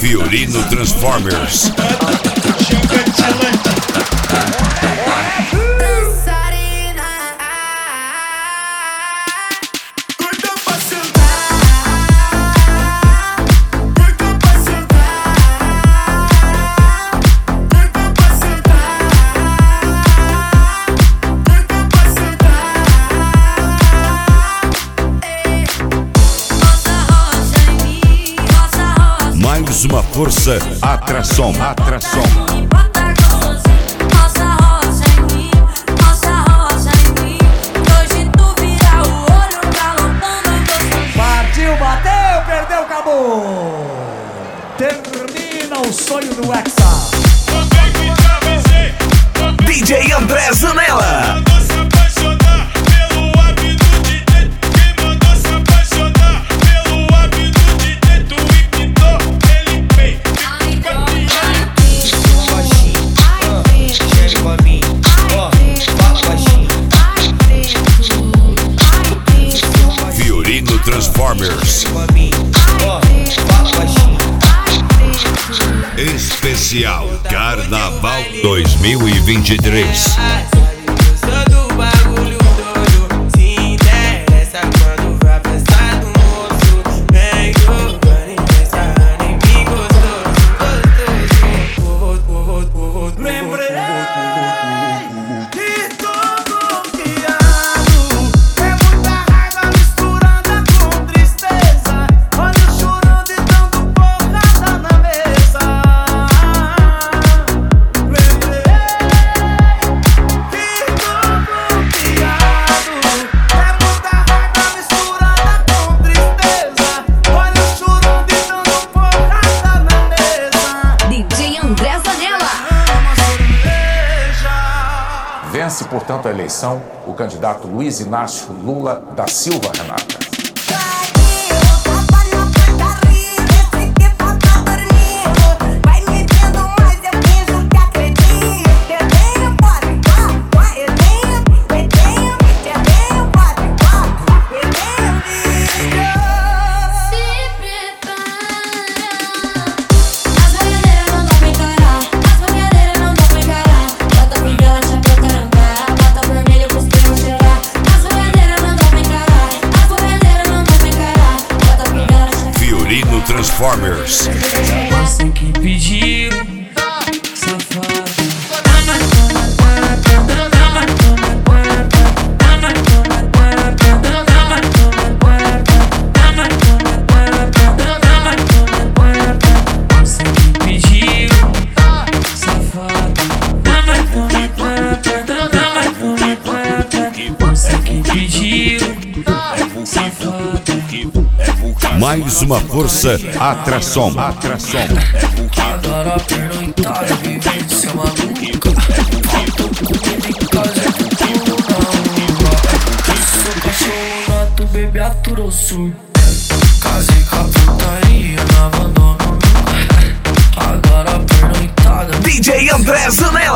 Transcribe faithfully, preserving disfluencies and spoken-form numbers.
Fiorino Transformers. Mais uma força, atração, atração. Partiu, bateu, perdeu, acabou. Termina o sonho do Hexa. D J André Zanella. Fiorino Transformers. Especial Carnaval dois mil e vinte e três. Vence, portanto, a eleição o candidato Luiz Inácio Lula da Silva Renata. Transformers. Você que pediu, safado. Você que pediu, safado. Você que pediu, safado. Mais uma força, atração, atração. Agora a pernoitada, vivência maluca. Faltou comida em casa, é futuro na rua. Sou cachorro nato, bebê aturou surto. Casei com a putaria, não abandono nunca. Agora a pernoitada. D J André Zanella.